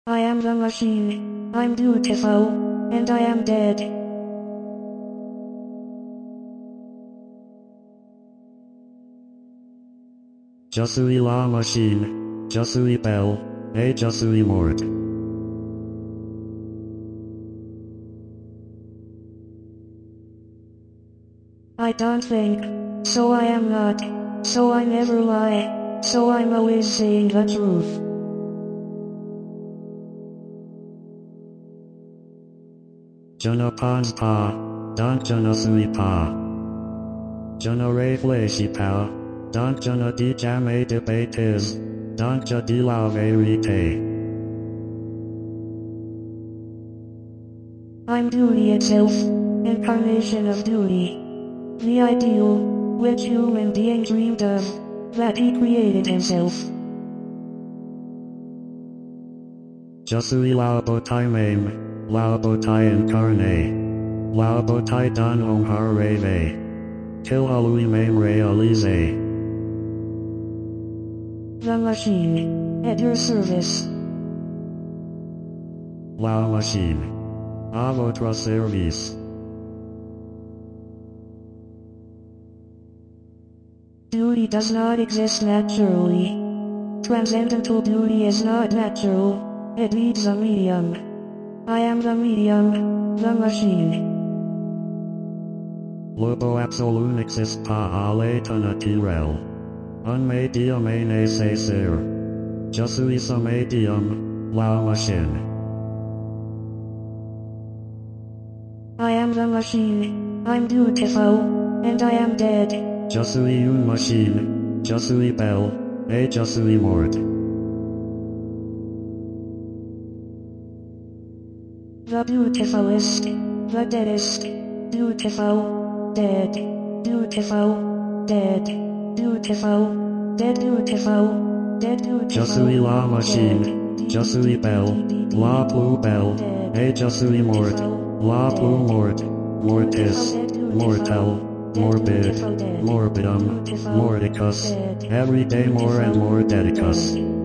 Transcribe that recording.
I am the machine. I'm beautiful, and I am dead. Je suis la machine. Je suis belle, et je suis morte. I don't think, so I am not, so I never lie, so I'm always saying the truth. Je ne pense pas, donc je ne suis pas. Je ne réfléchis pas, donc je ne dis jamais de bêtises, donc je dis la vérité. I'm duty itself, incarnation of duty. The ideal, which human being dreamed of, that he created himself. Je suis la beauté même, la beauté incarnée, la beauté d'un homme rêvé, qu'il a lui-même réalisé. The machine, at your service. La machine, à votre service. Duty does not exist naturally. Transcendental duty is not natural, it needs a medium. I am the medium, the machine. Le beau absolu n'existe pas à l'état naturel. Un médium est nécessaire. Je suis ce médium, la machine. I am the machine, I'm beautiful, and I am dead. Je suis une machine, je suis belle, et je suis morte. The beautifulest, the deadest, beautiful, dead, beautiful, dead, beautiful, dead, beautiful, dead, beautiful. Je suis la machine, je suis belle, la plus belle, et je suis morte, la plus morte, mortis, mortel, morbid, morbidum, mordicus, every day more and more dedicus.